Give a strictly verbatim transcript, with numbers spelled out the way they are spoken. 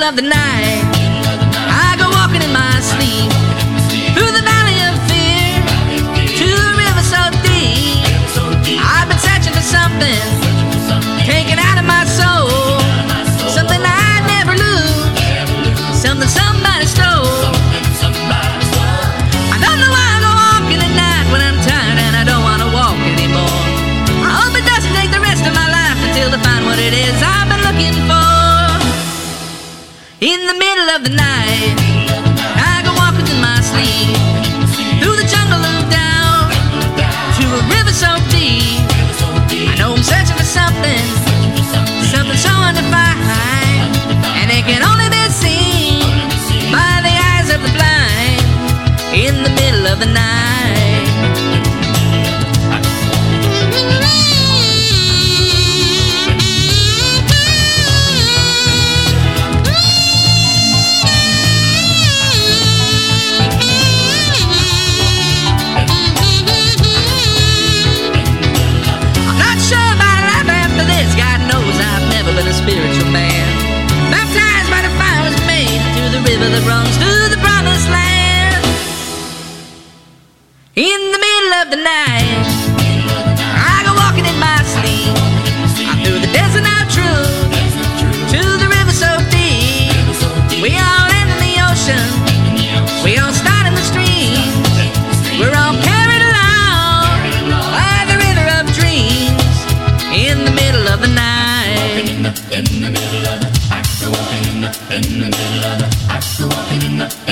of the night, I go walking in my sleep through the valley of fear to a river so deep. I've been searching for something taken out of my soul, something I'd never lose, something somebody stole. I don't know why I go walking at night when I'm tired and I don't want to walk anymore. I hope it doesn't take the rest of my life until to find what it is I've been looking for. In the middle of the night, I go walking in my sleep through the jungle of doubt to a river so deep. I know I'm searching for something, something so undefined, and it can only be seen by the eyes of the blind. In the middle of the night, been a spiritual man, baptized by the fire was made to the river that runs to the promised land. In the middle of the night, I go walking in my sleep, I through the desert now true to the river so deep. We all end in the ocean, we all start in the stream, we're all carried along by the river of dreams. In the middle of the night, in the middle of the, I go walking in the, in the middle of the, I go walking in the